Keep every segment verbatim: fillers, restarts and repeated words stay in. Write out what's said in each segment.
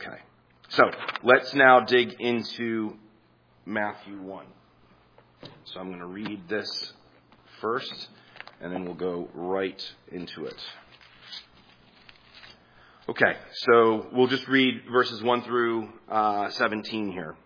Okay. So let's now dig into Matthew one. So I'm going to read this first, and then we'll go right into it. Okay, so we'll just read verses one through uh, seventeen here.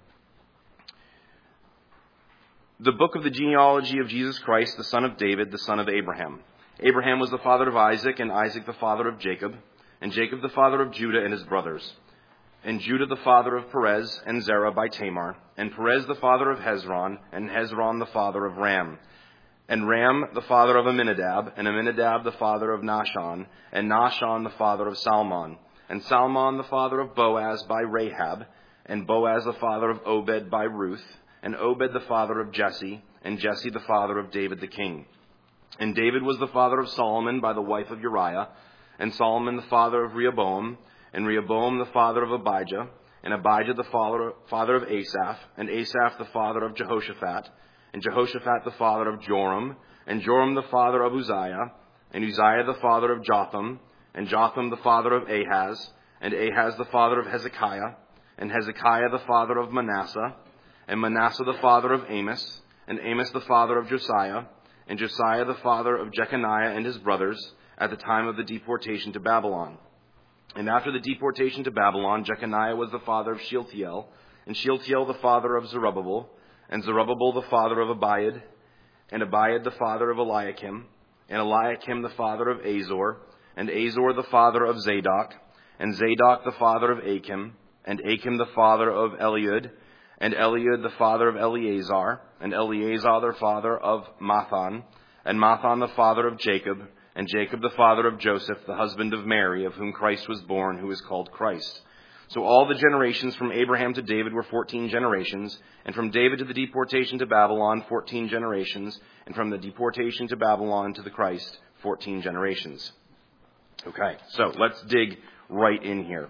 The book of the genealogy of Jesus Christ, the son of David, the son of Abraham. Abraham was the father of Isaac, and Isaac the father of Jacob, and Jacob the father of Judah and his brothers, and Judah the father of Perez and Zerah by Tamar, and Perez the father of Hezron, and Hezron the father of Ram, and Ram the father of Amminadab, and Amminadab the father of Nahshon, and Nahshon the father of Salmon, and Salmon the father of Boaz by Rahab, and Boaz the father of Obed by Ruth, and Obed the father of Jesse, and Jesse the father of David the king. And David was the father of Solomon by the wife of Uriah, and Solomon the father of Rehoboam, and Rehoboam the father of Abijah, and Abijah the father, father of Asaph, and Asaph the father of Jehoshaphat, and Jehoshaphat the father of Joram, and Joram the father of Uzziah, and Uzziah the father of Jotham, and Jotham the father of Ahaz, and Ahaz the father of Hezekiah, and Hezekiah the father of Manasseh, and Manasseh the father of Amos, and Amos the father of Josiah, and Josiah the father of Jeconiah and his brothers, at the time of the deportation to Babylon. And after the deportation to Babylon, Jeconiah was the father of Shealtiel, and Shealtiel the father of Zerubbabel, and Zerubbabel the father of Abiad, and Abiad the father of Eliakim, and Eliakim the father of Azor, and Azor the father of Zadok, and Zadok the father of Achim, and Achim the father of Eliud, and Eliud the father of Eleazar, and Eleazar the father of Mathan, and Mathan the father of Jacob, and Jacob the father of Joseph, the husband of Mary, of whom Christ was born, who is called Christ. So all the generations from Abraham to David were fourteen generations, and from David to the deportation to Babylon, fourteen generations, and from the deportation to Babylon to the Christ, fourteen generations. Okay, so let's dig right in here.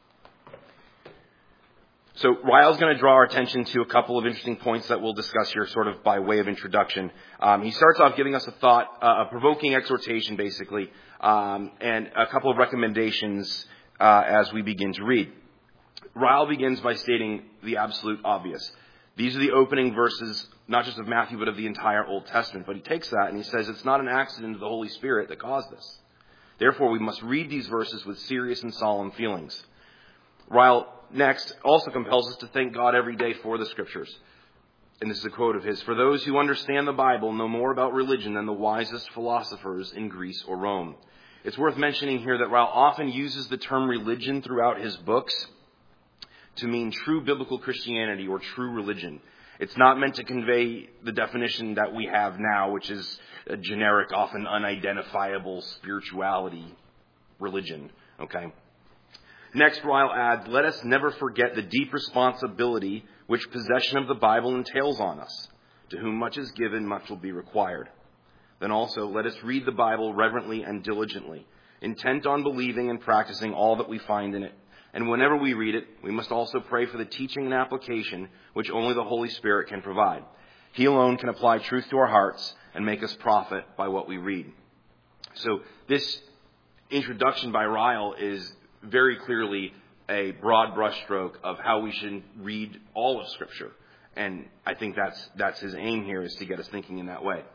So Ryle's going to draw our attention to a couple of interesting points that we'll discuss here sort of by way of introduction. Um, he starts off giving us a thought, uh, a provoking exhortation basically, um, and a couple of recommendations uh, as we begin to read. Ryle begins by stating the absolute obvious. These are the opening verses, not just of Matthew, but of the entire Old Testament. But he takes that and he says it's not an accident of the Holy Spirit that caused this. Therefore, we must read these verses with serious and solemn feelings. Ryle next also compels us to thank God every day for the Scriptures. And this is a quote of his: "For those who understand the Bible know more about religion than the wisest philosophers in Greece or Rome." It's worth mentioning here that Ryle often uses the term religion throughout his books to mean true biblical Christianity or true religion. It's not meant to convey the definition that we have now, which is a generic, often unidentifiable spirituality religion. Okay. Next, Ryle adds, "Let us never forget the deep responsibility which possession of the Bible entails on us. To whom much is given, much will be required. Then also, let us read the Bible reverently and diligently, intent on believing and practicing all that we find in it. And whenever we read it, we must also pray for the teaching and application which only the Holy Spirit can provide. He alone can apply truth to our hearts and make us profit by what we read." So this introduction by Ryle is very clearly a broad brushstroke of how we should read all of Scripture. And I think that's that's his aim here, is to get us thinking in that way.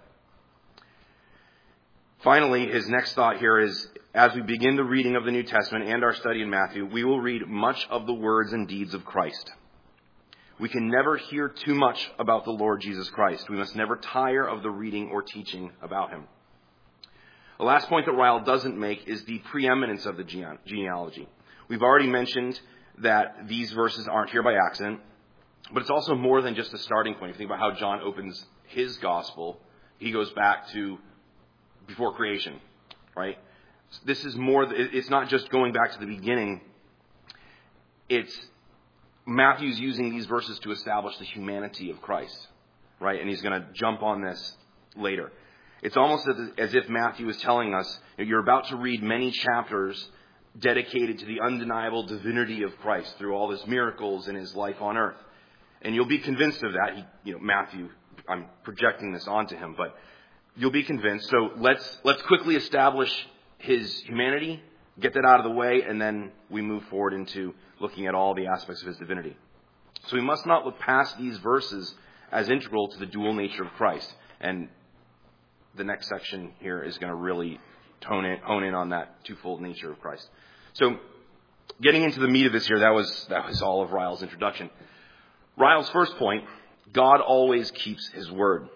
Finally, his next thought here is, as we begin the reading of the New Testament and our study in Matthew, we will read much of the words and deeds of Christ. We can never hear too much about the Lord Jesus Christ. We must never tire of the reading or teaching about him. The last point that Ryle doesn't make is the preeminence of the gene- genealogy. We've already mentioned that these verses aren't here by accident, but it's also more than just a starting point. If you think about how John opens his gospel, he goes back to before creation, right? This is more, it's not just going back to the beginning. It's Matthew's using these verses to establish the humanity of Christ, right? And he's going to jump on this later. It's almost as if Matthew is telling us, you're about to read many chapters dedicated to the undeniable divinity of Christ through all his miracles in his life on earth. And you'll be convinced of that. He, you know, Matthew, I'm projecting this onto him, but you'll be convinced. So let's let's quickly establish his humanity get that out of the way, and then we move forward into looking at all the aspects of his divinity. So we must not look past these verses as integral to the dual nature of Christ. And the next section here is going to really hone in, hone in on that twofold nature of Christ. So getting into the meat of this here, that was, that was all of Ryle's introduction. Ryle's first point, God always keeps his word.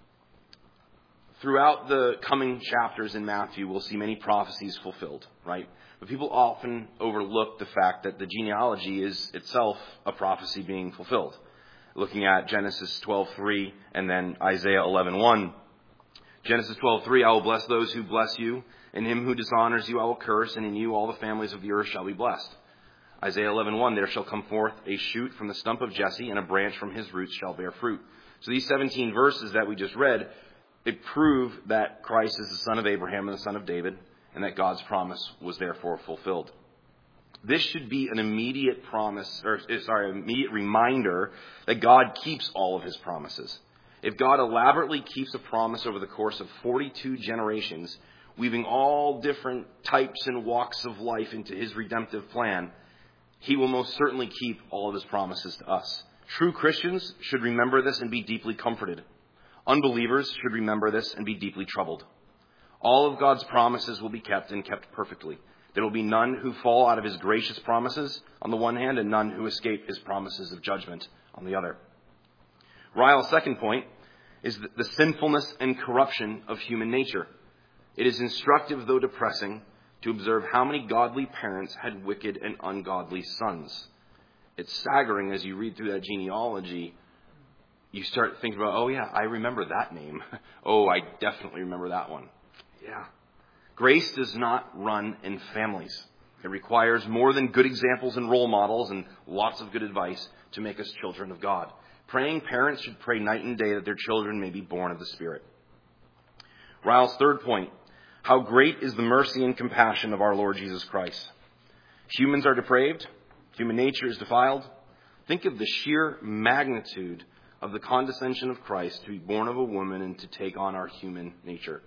Throughout the coming chapters in Matthew, we'll see many prophecies fulfilled, right? But people often overlook the fact that the genealogy is itself a prophecy being fulfilled. Looking at Genesis twelve three and then Isaiah eleven one. Genesis twelve three, I will bless those who bless you, and him who dishonors you I will curse, and in you all the families of the earth shall be blessed. Isaiah eleven one, there shall come forth a shoot from the stump of Jesse, and a branch from his roots shall bear fruit. So these seventeen verses that we just read, it prove that Christ is the son of Abraham and the son of David, and that God's promise was therefore fulfilled. This should be an immediate promise, or sorry, immediate reminder that God keeps all of his promises. If God elaborately keeps a promise over the course of forty-two generations, weaving all different types and walks of life into his redemptive plan, he will most certainly keep all of his promises to us. True Christians should remember this and be deeply comforted. Unbelievers should remember this and be deeply troubled. All of God's promises will be kept and kept perfectly. There will be none who fall out of his gracious promises on the one hand, and none who escape his promises of judgment on the other. Ryle's second point is the sinfulness and corruption of human nature. It is instructive, though depressing, to observe how many godly parents had wicked and ungodly sons. It's staggering as you read through that genealogy. You start thinking about, oh yeah, I remember that name. Oh, I definitely remember that one. Yeah. Grace does not run in families. It requires more than good examples and role models and lots of good advice to make us children of God. Praying parents should pray night and day that their children may be born of the Spirit. Ryle's third point, how great is the mercy and compassion of our Lord Jesus Christ. Humans are depraved. Human nature is defiled. Think of the sheer magnitude of the condescension of Christ to be born of a woman and to take on our human nature,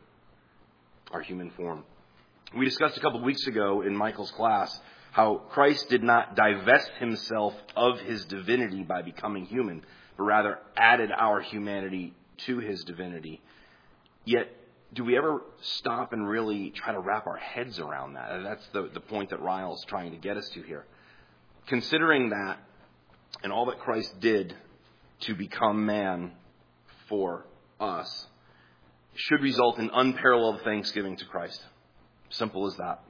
our human form. We discussed a couple of weeks ago in Michael's class how Christ did not divest himself of his divinity by becoming human, but rather added our humanity to his divinity. Yet, do we ever stop and really try to wrap our heads around that? And that's the, the point that Ryle's trying to get us to here. Considering that and all that Christ did to become man for us should result in unparalleled thanksgiving to Christ. Simple as that.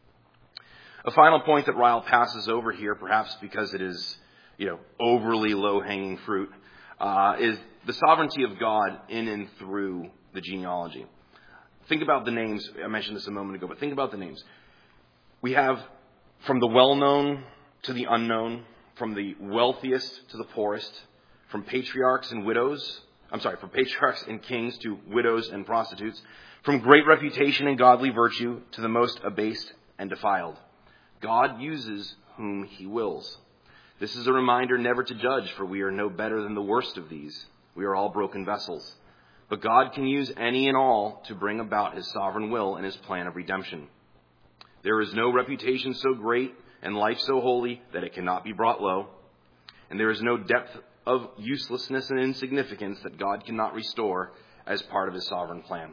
A final point that Ryle passes over here, perhaps because it is, you know, overly low-hanging fruit, uh, is the sovereignty of God in and through the genealogy. Think about the names. I mentioned this a moment ago, but think about the names. We have from the well-known to the unknown, from the wealthiest to the poorest, from patriarchs and widows, I'm sorry, from patriarchs and kings to widows and prostitutes, from great reputation and godly virtue to the most abased and defiled. God uses whom he wills. This is a reminder never to judge, for we are no better than the worst of these. We are all broken vessels. But God can use any and all to bring about his sovereign will and his plan of redemption. There is no reputation so great and life so holy that it cannot be brought low. And there is no depth of uselessness and insignificance that God cannot restore as part of his sovereign plan.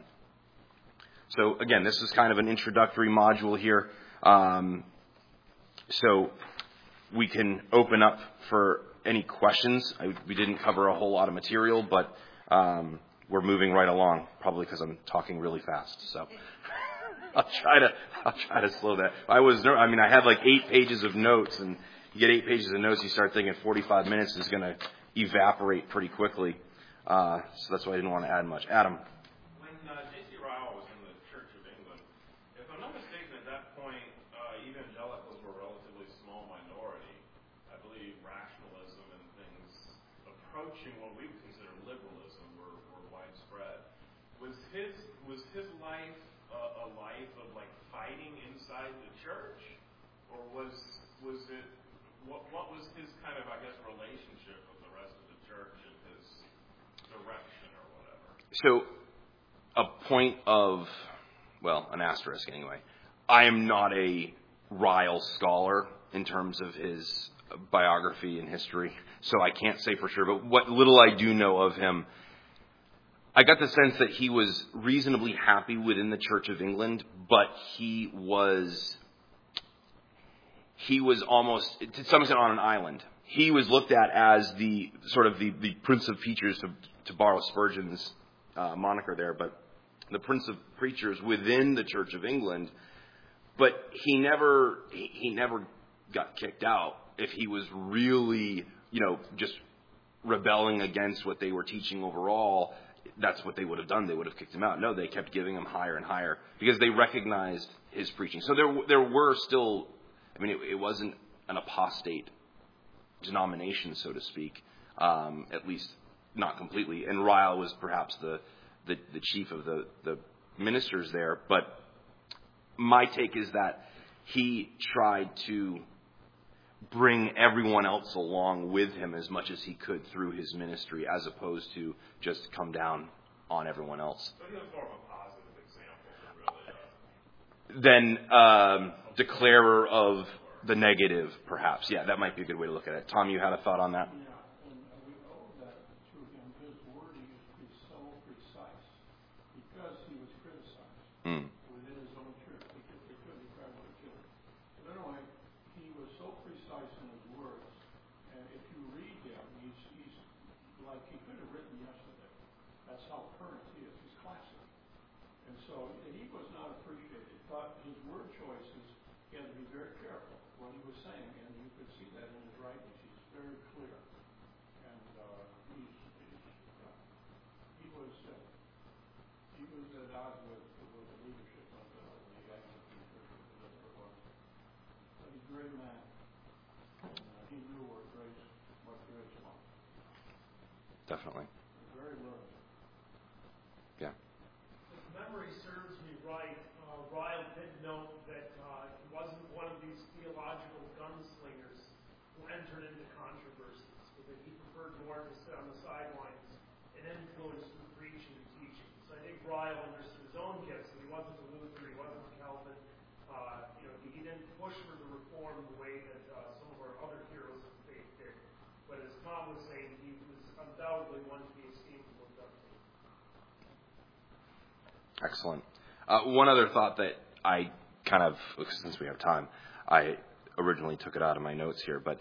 So again, this is kind of an introductory module here. Um, so we can open up for any questions. I, we didn't cover a whole lot of material, but um, we're moving right along, probably because I'm talking really fast. So I'll try to I'll try to slow that. I was I mean I had like eight pages of notes, and you get eight pages of notes, you start thinking forty-five minutes is going to evaporate pretty quickly. Uh, so that's why I didn't want to add much. Adam. When uh, J C Ryle was in the Church of England, if I'm not mistaken, at that point, uh, evangelicals were a relatively small minority. I believe rationalism and things approaching what we would consider liberalism were, were widespread. Was his was his life uh, a life of like fighting inside the church, or was was it what what was his kind of I guess relationship with the rest of the church and his direction or whatever? So, a point of, well, an asterisk anyway. I am not a Ryle scholar in terms of his biography and history, so I can't say for sure. But what little I do know of him, I got the sense that he was reasonably happy within the Church of England, but he was he was almost, to some extent, on an island. He was looked at as the sort of the, the Prince of Preachers, to, to borrow Spurgeon's uh, moniker there, but the Prince of Preachers within the Church of England. But he never he, he never got kicked out. If he was really, you know, just rebelling against what they were teaching overall, that's what they would have done. They would have kicked him out. No, they kept giving him higher and higher because they recognized his preaching. So there there were still, I mean, it, it wasn't an apostate denomination, so to speak, um, at least not completely. And Ryle was perhaps the, the, the chief of the, the ministers there. But my take is that he tried to bring everyone else along with him as much as he could through his ministry, as opposed to just come down on everyone else. So he was more of a positive example than really a... Then um, declarer of the negative, perhaps. Yeah, that might be a good way to look at it. Tom, you had a thought on that? Yeah, and we owe that to him. His wording is to be so precise because he was criticized Mm. within his own church because they couldn't grab what to him. But anyway, he was so precise in his words, and if you read him, he's, he's like he could have written yesterday. That's how current he is. He's classic. And so he was not appreciated, but his word choices, he had to be very careful what he was saying, and you could see that in his writings. He's very clear. And uh, he's, he's, uh, he was uh, he was at odds with, with the leadership of the, the Anglican Church, whatever it was. But he's a great man. And uh, he knew what grace, what grace was. Definitely. Very learned. Yeah. If memory serves me right, uh, Ryle did note that uh, he wasn't one of these theological gunslingers who entered into controversies, but that he preferred more to sit on the sidelines and influence through preaching and teaching. So I think Ryle understood his own gifts, and he wasn't a Luther, he wasn't a Calvin. Uh, you know, he, he didn't push for the reform the way that uh, some of our other heroes of faith did. But as Tom was saying, he was undoubtedly one to be esteemed and looked up to. Excellent. Uh, one other thought that I kind of, since we have time, I originally took it out of my notes here, but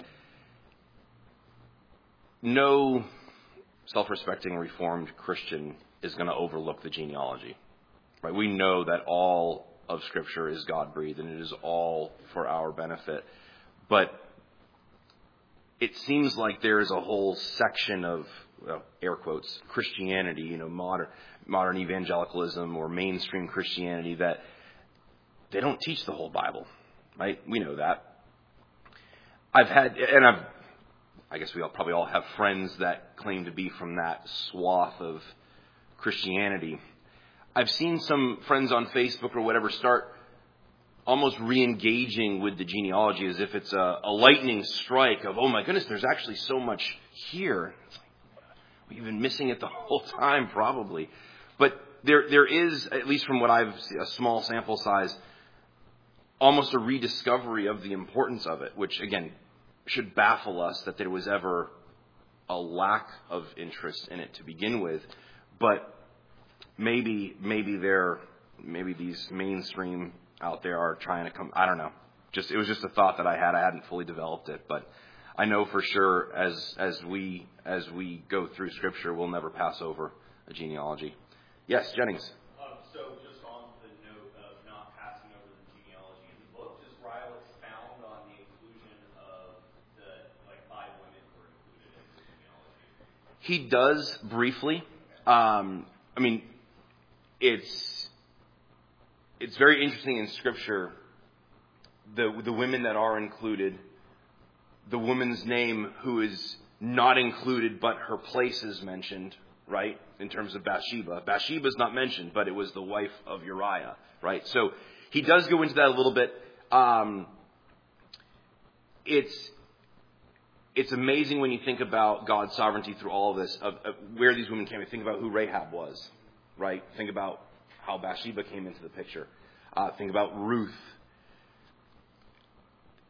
no self-respecting Reformed Christian is going to overlook the genealogy. Right? We know that all of Scripture is God-breathed and it is all for our benefit. But it seems like there is a whole section of, well, air quotes, Christianity, you know, modern modern evangelicalism or mainstream Christianity, that they don't teach the whole Bible, right? We know that. I've had, and I've, I guess we all probably all have friends that claim to be from that swath of Christianity. I've seen some friends on Facebook or whatever start almost re-engaging with the genealogy as if it's a, a lightning strike of, oh my goodness, there's actually so much here. It's like, we've been missing it the whole time, probably. But there, there is, at least from what I've seen, a small sample size, almost a rediscovery of the importance of it, which, again, should baffle us that there was ever a lack of interest in it to begin with. But maybe, maybe they're, maybe these mainstream out there are trying to come, I don't know. Just, it was just a thought that I had. I hadn't fully developed it, but I know for sure as, as we, as we go through Scripture, we'll never pass over a genealogy. Yes, Jennings. Um, so just on the note of not passing over the genealogy in the book, does Ryle expound on the inclusion of the, like, five women who were included in the genealogy? He does briefly. Um, I mean, it's it's very interesting in Scripture, the the women that are included, the woman's name who is not included, but her place is mentioned, right, in terms of Bathsheba. Bathsheba is not mentioned, but it was the wife of Uriah, right? So he does go into that a little bit. Um, it's it's amazing when you think about God's sovereignty through all of this, of, of where these women came. Think about who Rahab was, right? Think about how Bathsheba came into the picture. Uh, think about Ruth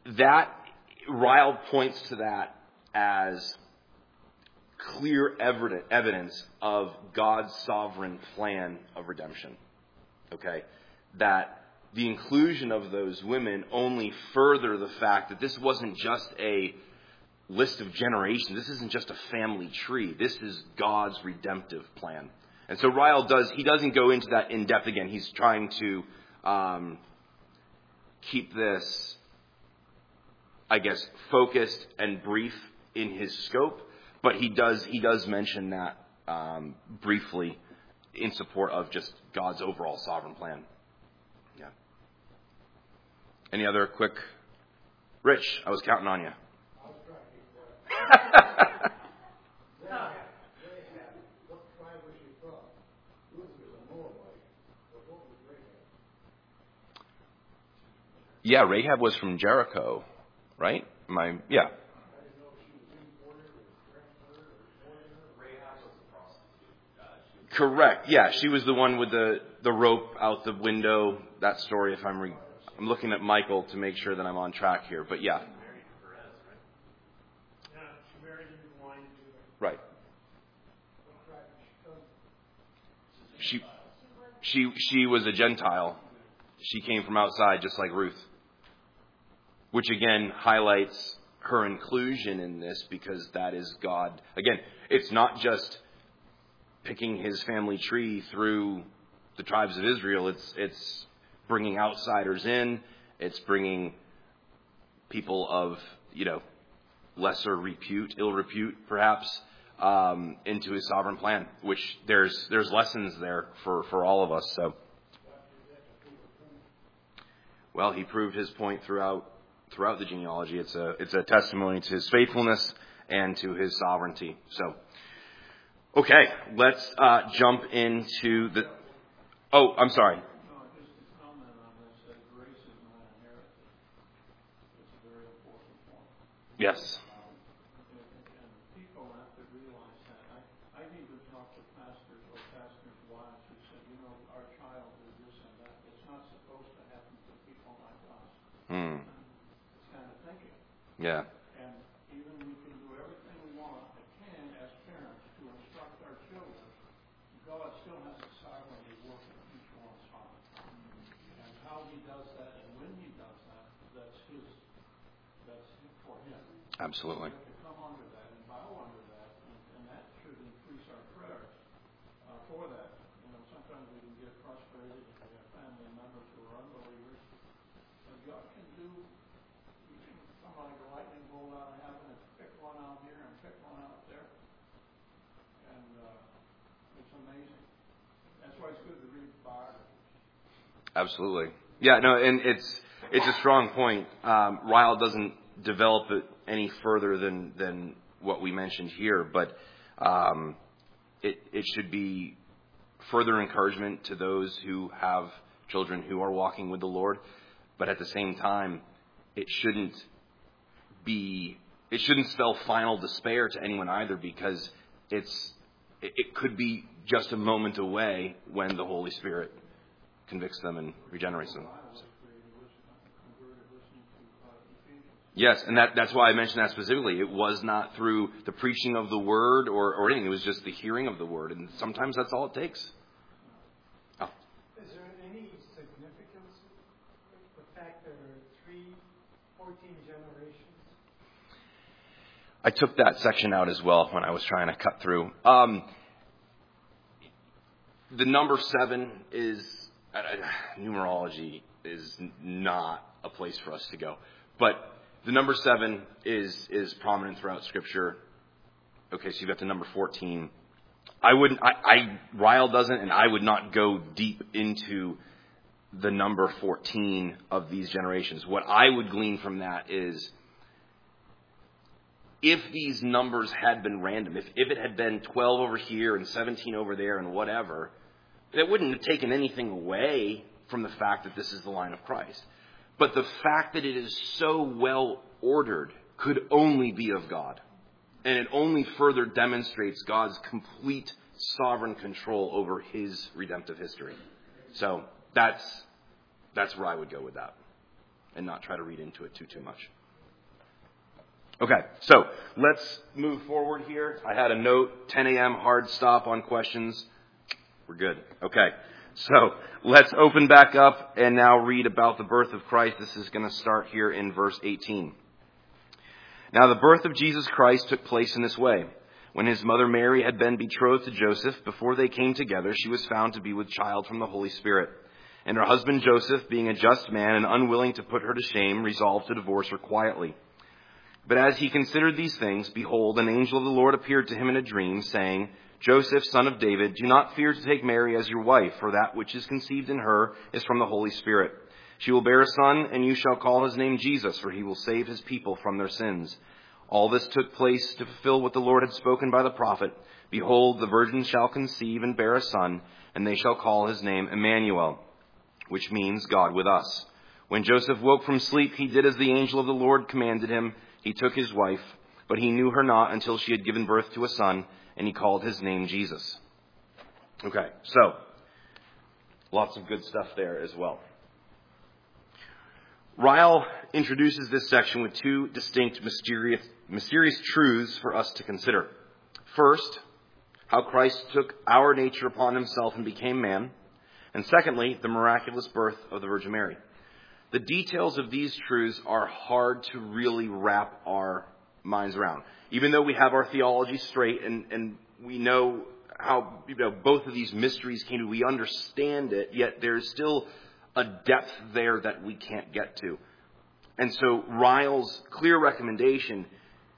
that, Ryle points to that as clear evident, evidence of God's sovereign plan of redemption. Okay? That the inclusion of those women only further the fact that this wasn't just a list of generations. This isn't just a family tree. This is God's redemptive plan. And so Ryle does, he doesn't go into that in depth again. He's trying to um, keep this, I guess, focused and brief in his scope. But he does, he does mention that um, briefly in support of just God's overall sovereign plan. Yeah. Any other quick? Rich, I was counting on you. Yeah, Rahab was from Jericho, right? Am I, yeah. Rahab was a prostitute. Uh, she was Correct. Yeah, she was the one with the, the rope out the window. That story, if I'm re- I'm looking at Michael to make sure that I'm on track here. But yeah. married to Perez, right? Yeah, she married into wine too. Right. She she she was a Gentile. She came from outside, just like Ruth. Which again highlights her inclusion in this, because that is God. Again, it's not just picking his family tree through the tribes of Israel. It's it's bringing outsiders in. It's bringing people of, you know, lesser repute, ill repute, perhaps, um, into his sovereign plan. Which there's there's lessons there for, for all of us. So, well, he proved his point throughout throughout the genealogy. It's a it's a testimony to his faithfulness and to his sovereignty. So, okay, let's uh, jump into the. Oh, I'm sorry. No, just to comment on this, that grace is not inherited. It's a very important point. Yes. Um, and, and people have to realize that. I, I've even talked to pastors or pastors' wives who said, you know, our child is this and that. It's not supposed to happen to people like us. Hmm. It's kind of thinking. Yeah. And even we can do everything we want, and can, as parents, to instruct our children, God still has to sovereignly work in each one's heart. And how he does that and when he does that, that's his, that's for him. Absolutely. We have to come under that and bow under that, and, and that should increase our prayers uh, for that. You know, sometimes we can get frustrated if we have family members who are unbelievers. But God can do, he can come like a lightning bolt out of heaven and pick one out here and pick one out there. And uh, it's amazing. That's why it's good to read biographies. Absolutely. Yeah, no, and it's it's a strong point. Um, Ryle doesn't develop it any further than, than what we mentioned here, but um, it it should be further encouragement to those who have children who are walking with the Lord. But at the same time, it shouldn't be it shouldn't spell final despair to anyone either, because it's it, it could be just a moment away when the Holy Spirit convicts them and regenerates them. So. Yes, and that, that's why I mentioned that specifically. It was not through the preaching of the word or, or anything. It was just the hearing of the word. And sometimes that's all it takes. Oh. Is there any significance with the fact that there are three, fourteen generations? I took that section out as well when I was trying to cut through. Um, the number seven is, uh, numerology is not a place for us to go. But the number seven is is prominent throughout Scripture. Okay, so you've got the number fourteen. I wouldn't, I, I Ryle doesn't, and I would not go deep into the number fourteen of these generations. What I would glean from that is, if these numbers had been random, if, if it had been twelve over here and seventeen over there and whatever, that wouldn't have taken anything away from the fact that this is the line of Christ. But the fact that it is so well ordered could only be of God. And it only further demonstrates God's complete sovereign control over his redemptive history. So that's that's where I would go with that, and not try to read into it too, too much. Okay, so let's move forward here. I had a note, ten a.m. hard stop on questions. We're good. Okay, so let's open back up and now read about the birth of Christ. This is going to start here in verse eighteen. Now the birth of Jesus Christ took place in this way. When his mother Mary had been betrothed to Joseph, before they came together, she was found to be with child from the Holy Spirit. And her husband Joseph, being a just man and unwilling to put her to shame, resolved to divorce her quietly. But as he considered these things, behold, an angel of the Lord appeared to him in a dream, saying, Joseph, son of David, do not fear to take Mary as your wife, for that which is conceived in her is from the Holy Spirit. She will bear a son, and you shall call his name Jesus, for he will save his people from their sins. All this took place to fulfill what the Lord had spoken by the prophet. Behold, the virgin shall conceive and bear a son, and they shall call his name Emmanuel, which means God with us. When Joseph woke from sleep, he did as the angel of the Lord commanded him. He took his wife, but he knew her not until she had given birth to a son, and he called his name Jesus. Okay, so lots of good stuff there as well. Ryle introduces this section with two distinct mysterious, mysterious truths for us to consider. First, how Christ took our nature upon himself and became man. And secondly, the miraculous birth of the Virgin Mary. The details of these truths are hard to really wrap our minds around. Even though we have our theology straight and, and we know how, you know, both of these mysteries came to, we understand it, yet there's still a depth there that we can't get to. And so Ryle's clear recommendation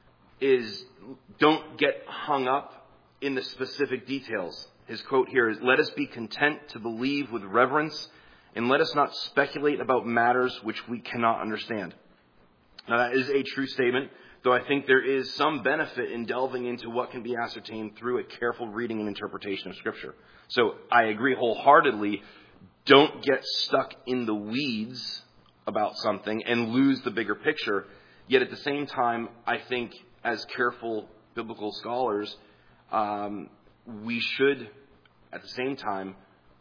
is don't get hung up in the specific details. His quote here is, let us be content to believe with reverence, and let us not speculate about matters which we cannot understand. Now that is a true statement, though I think there is some benefit in delving into what can be ascertained through a careful reading and interpretation of Scripture. So I agree wholeheartedly, don't get stuck in the weeds about something and lose the bigger picture. Yet at the same time, I think as careful biblical scholars, um, we should, at the same time,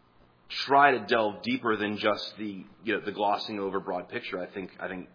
try to delve deeper than just the, you know, the glossing over broad picture. I think I think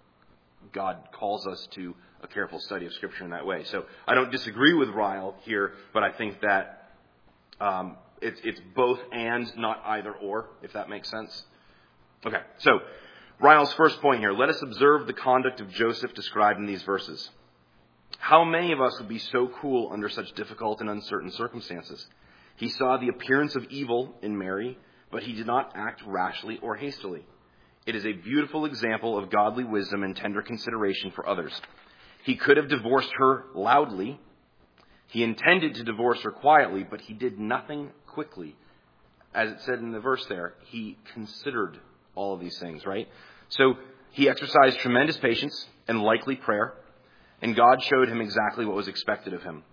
God calls us to a careful study of Scripture in that way. So I don't disagree with Ryle here, but I think that um, it's it's both and, not either or, if that makes sense. Okay, so Ryle's first point here. Let us observe the conduct of Joseph described in these verses. How many of us would be so cool under such difficult and uncertain circumstances? He saw the appearance of evil in Mary, but he did not act rashly or hastily. It is a beautiful example of godly wisdom and tender consideration for others. He could have divorced her loudly. He intended to divorce her quietly, but he did nothing quickly. As it said in the verse there, he considered all of these things, right? So he exercised tremendous patience and likely prayer, and God showed him exactly what was expected of him.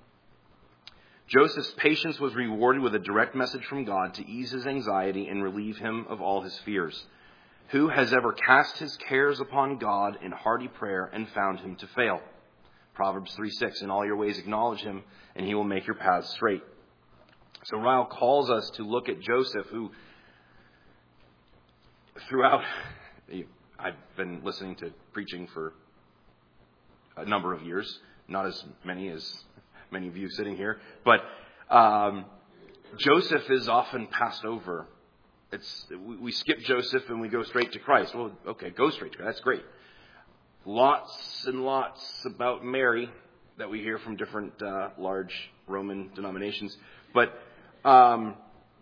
Joseph's patience was rewarded with a direct message from God to ease his anxiety and relieve him of all his fears. Who has ever cast his cares upon God in hearty prayer and found him to fail? Proverbs three six, in all your ways acknowledge him, and he will make your paths straight. So Ryle calls us to look at Joseph, who throughout, I've been listening to preaching for a number of years, not as many as many of you sitting here, but um, Joseph is often passed over. It's we, we skip Joseph and we go straight to Christ. Well, okay, go straight to Christ. That's great. Lots and lots about Mary that we hear from different uh, large Roman denominations, but um,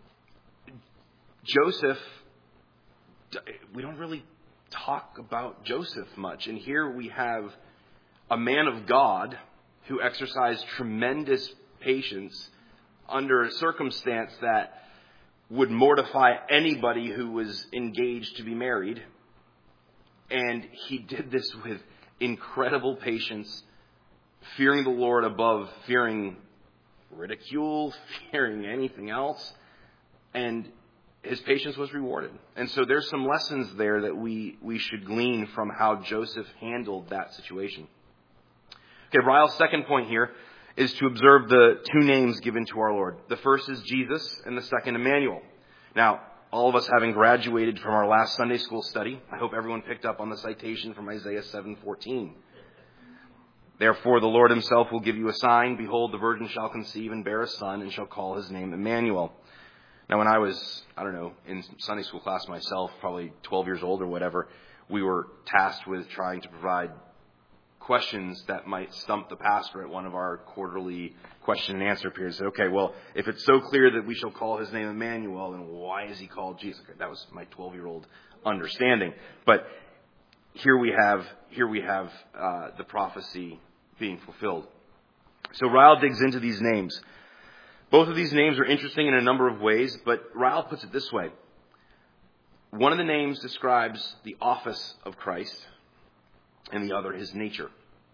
Joseph, we don't really talk about Joseph much, and here we have a man of God who exercised tremendous patience under a circumstance that would mortify anybody who was engaged to be married. And he did this with incredible patience, fearing the Lord above fearing ridicule, fearing anything else. And his patience was rewarded. And so there's some lessons there that we, we should glean from how Joseph handled that situation. Okay, Ryle's second point here is to observe the two names given to our Lord. The first is Jesus and the second Emmanuel. Now, all of us having graduated from our last Sunday school study, I hope everyone picked up on the citation from Isaiah seven fourteen. Therefore the Lord himself will give you a sign. Behold, the virgin shall conceive and bear a son, and shall call his name Emmanuel. Now, when I was, I don't know, in Sunday school class myself, probably twelve years old or whatever, we were tasked with trying to provide questions that might stump the pastor at one of our quarterly question and answer periods. Okay, well, if it's so clear that we shall call his name Emmanuel, then why is he called Jesus? Okay, that was my twelve-year-old understanding. But here we have, here we have uh, the prophecy being fulfilled. So Ryle digs into these names. Both of these names are interesting in a number of ways, but Ryle puts it this way. One of the names describes the office of Christ, and the other his nature.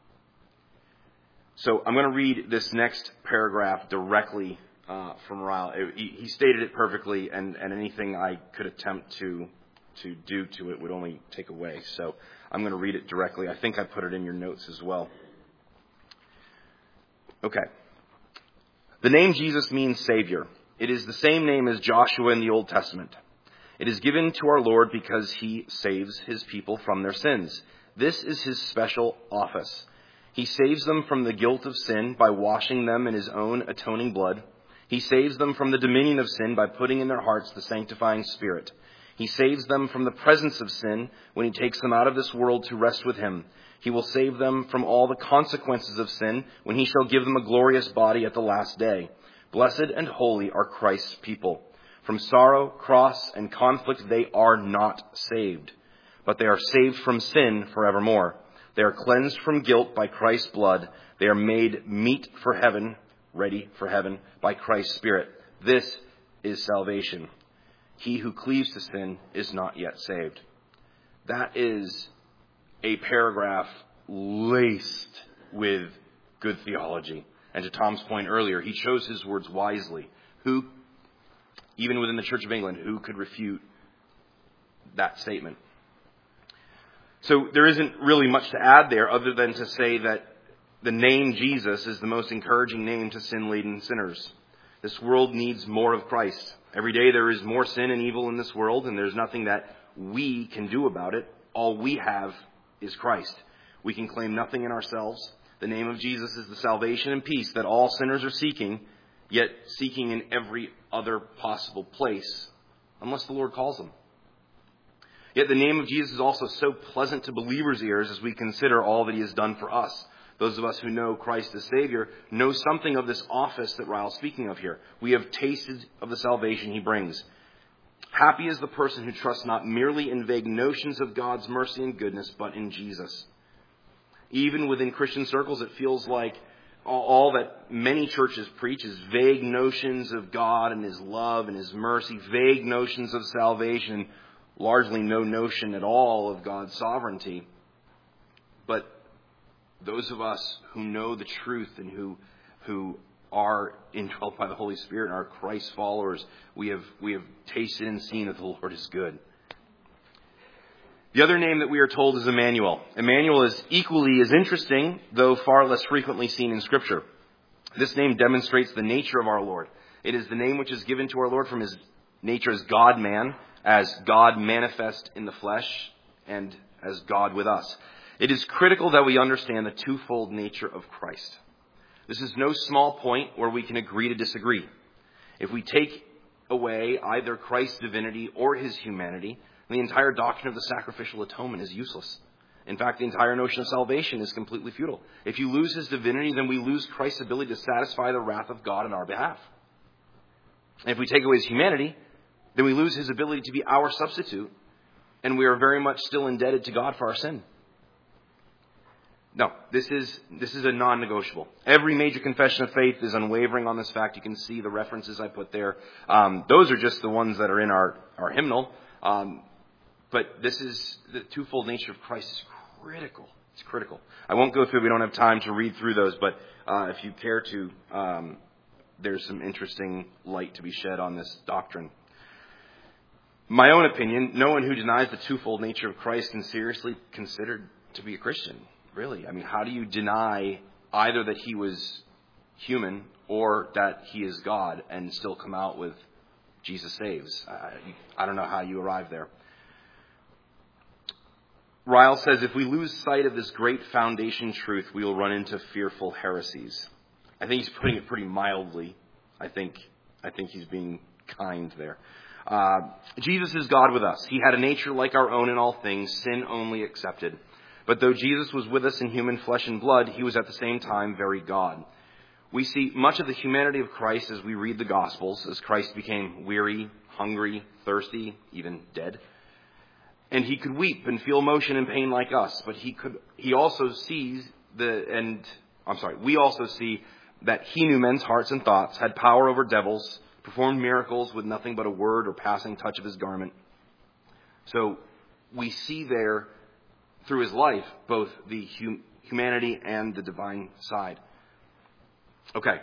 So I'm going to read this next paragraph directly uh, from Ryle. He, he stated it perfectly, and, and anything I could attempt to to do to it would only take away. So I'm going to read it directly. I think I put it in your notes as well. Okay. The name Jesus means Savior. It is the same name as Joshua in the Old Testament. It is given to our Lord because he saves his people from their sins. This is his special office. He saves them from the guilt of sin by washing them in his own atoning blood. He saves them from the dominion of sin by putting in their hearts the sanctifying Spirit. He saves them from the presence of sin when he takes them out of this world to rest with him. He will save them from all the consequences of sin when he shall give them a glorious body at the last day. Blessed and holy are Christ's people. From sorrow, cross, and conflict they are not saved, but they are saved from sin forevermore. They are cleansed from guilt by Christ's blood. They are made meet for heaven, ready for heaven, by Christ's Spirit. This is salvation. He who cleaves to sin is not yet saved. That is a paragraph laced with good theology. And to Tom's point earlier, he chose his words wisely. Who, even within the Church of England, who could refute that statement? So there isn't really much to add there other than to say that the name Jesus is the most encouraging name to sin-laden sinners. This world needs more of Christ. Every day there is more sin and evil in this world, and there's nothing that we can do about it. All we have is Christ. We can claim nothing in ourselves. The name of Jesus is the salvation and peace that all sinners are seeking, yet seeking in every other possible place, unless the Lord calls them. Yet the name of Jesus is also so pleasant to believers' ears as we consider all that he has done for us. Those of us who know Christ as Savior know something of this office that Ryle's speaking of here. We have tasted of the salvation he brings. Happy is the person who trusts not merely in vague notions of God's mercy and goodness, but in Jesus. Even within Christian circles, it feels like all that many churches preach is vague notions of God and his love and his mercy, vague notions of salvation, largely no notion at all of God's sovereignty. But those of us who know the truth and who who are indwelt by the Holy Spirit and are Christ followers, we have we have tasted and seen that the Lord is good. The other name that we are told is Emmanuel. Emmanuel is equally as interesting, though far less frequently seen in Scripture. This name demonstrates the nature of our Lord. It is the name which is given to our Lord from his nature as God-man, as God manifest in the flesh, and as God with us. It is critical that we understand the twofold nature of Christ. This is no small point where we can agree to disagree. If we take away either Christ's divinity or his humanity, the entire doctrine of the sacrificial atonement is useless. In fact, the entire notion of salvation is completely futile. If you lose his divinity, then we lose Christ's ability to satisfy the wrath of God on our behalf. And if we take away his humanity, then we lose his ability to be our substitute, and we are very much still indebted to God for our sin. No, this is this is a non-negotiable. Every major confession of faith is unwavering on this fact. You can see the references I put there. Um, those are just the ones that are in our, our hymnal. Um, but this is the twofold nature of Christ is critical. It's critical. I won't go through. We don't have time to read through those. But uh, if you care to, um, there's some interesting light to be shed on this doctrine. My own opinion, no one who denies the twofold nature of Christ can seriously considered to be a Christian. Really, I mean, how do you deny either that he was human or that he is God and still come out with Jesus saves? I, I don't know how you arrive there. Ryle says, if we lose sight of this great foundation truth, we will run into fearful heresies. I think he's putting it pretty mildly. I think I think he's being kind there. Uh, Jesus is God with us. He had a nature like our own in all things, sin only excepted. But though Jesus was with us in human flesh and blood, he was at the same time very God. We see much of the humanity of Christ as we read the Gospels, as Christ became weary, hungry, thirsty, even dead. And he could weep and feel emotion and pain like us, but he could. He also sees the, and I'm sorry, we also see that he knew men's hearts and thoughts, had power over devils, performed miracles with nothing but a word or passing touch of his garment. So we see there, through his life, both the hum- humanity and the divine side. Okay.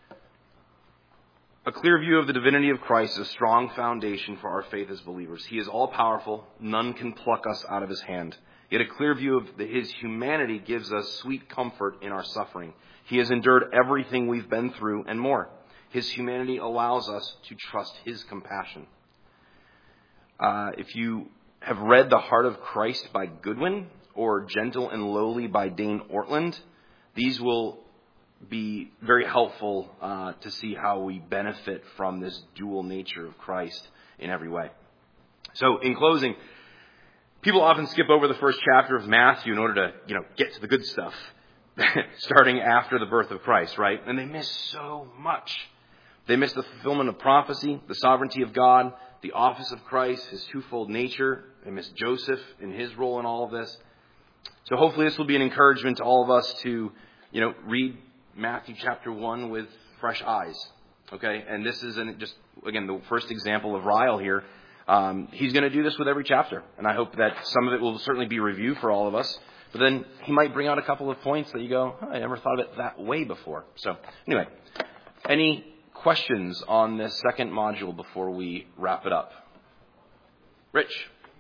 A clear view of the divinity of Christ is a strong foundation for our faith as believers. He is all-powerful. None can pluck us out of his hand. Yet a clear view of the, his humanity gives us sweet comfort in our suffering. He has endured everything we've been through and more. His humanity allows us to trust his compassion. Uh, if you have read The Heart of Christ by Goodwin or Gentle and Lowly by Dane Ortland, these will be very helpful uh, to see how we benefit from this dual nature of Christ in every way. So in closing, people often skip over the first chapter of Matthew in order to, you know, get to the good stuff, starting after the birth of Christ, right? And they miss so much. They miss the fulfillment of prophecy, the sovereignty of God, the office of Christ, his twofold nature. They miss Joseph and his role in all of this. So hopefully this will be an encouragement to all of us to, you know, read Matthew chapter one with fresh eyes. Okay? And this is an, just, again, the first example of Ryle here. Um, he's going to do this with every chapter. And I hope that some of it will certainly be review for all of us. But then he might bring out a couple of points that you go, oh, I never thought of it that way before. So anyway, any questions on this second module before we wrap it up? Rich?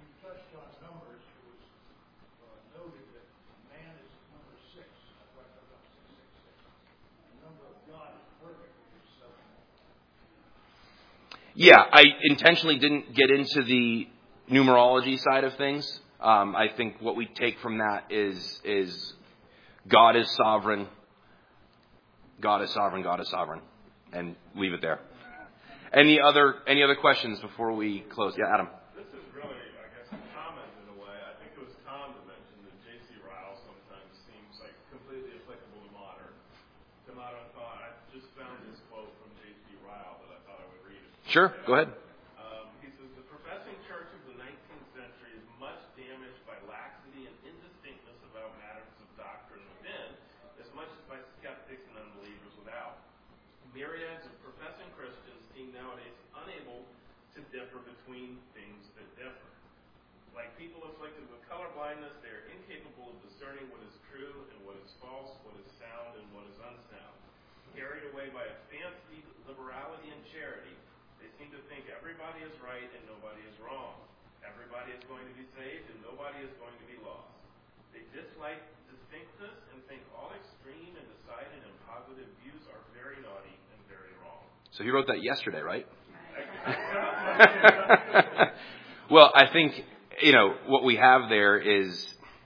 Yeah, I intentionally didn't get into the numerology side of things. Um, I think what we take from that is is God is sovereign, God is sovereign, God is sovereign, and leave it there. Any other any other questions before we close? Yeah, Adam. This is really, I guess, a comment in a way. I think it was Tom that mentioned that J C Ryle sometimes seems like completely applicable to modern to modern thought. I just found this quote from J C Ryle that I thought I would read it. Sure, go ahead. Um, he says, the professing church of the nineteenth century is much damaged by laxity and indistinctness about matters of doctrine within, as much as by skeptics and unbelievers without. Myriads of professing Christians seem nowadays unable to differ between things that differ. Like people afflicted with color blindness, they are incapable of discerning what is true and what is false, what is sound and what is unsound. Carried away by a fancied liberality and charity, they seem to think everybody is right and nobody is wrong. Everybody is going to be saved and nobody is going to be lost. They dislike distinctness and think all extreme and decided and positive views are very naughty and very wrong. So he wrote that yesterday, right? Well, I think, you know, what we have there is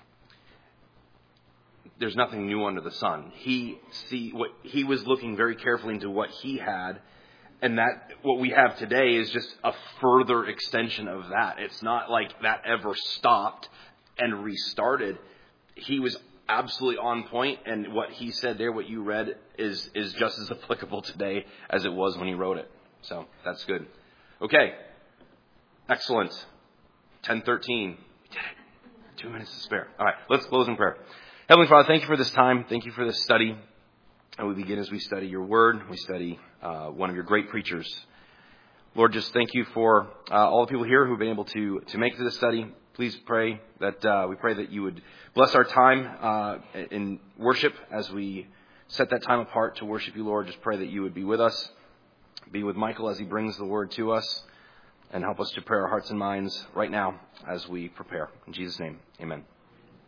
there's nothing new under the sun. He see what he was looking very carefully into what he had, and that what we have today is just a further extension of that. It's not like that ever stopped and restarted. He was absolutely on point, and what he said there, what you read, is is just as applicable today as it was when he wrote it. So that's good. Okay. Excellent. ten thirteen. We did it. Two minutes to spare. All right. Let's close in prayer. Heavenly Father, thank you for this time. Thank you for this study. And we begin as we study your word. We study uh, one of your great preachers. Lord, just thank you for uh, all the people here who've been able to, to make it to this study. Please pray that uh, we pray that you would bless our time uh, in worship as we set that time apart to worship you, Lord. Just pray that you would be with us, be with Michael as he brings the word to us, and help us to prepare our hearts and minds right now as we prepare. In Jesus' name, amen.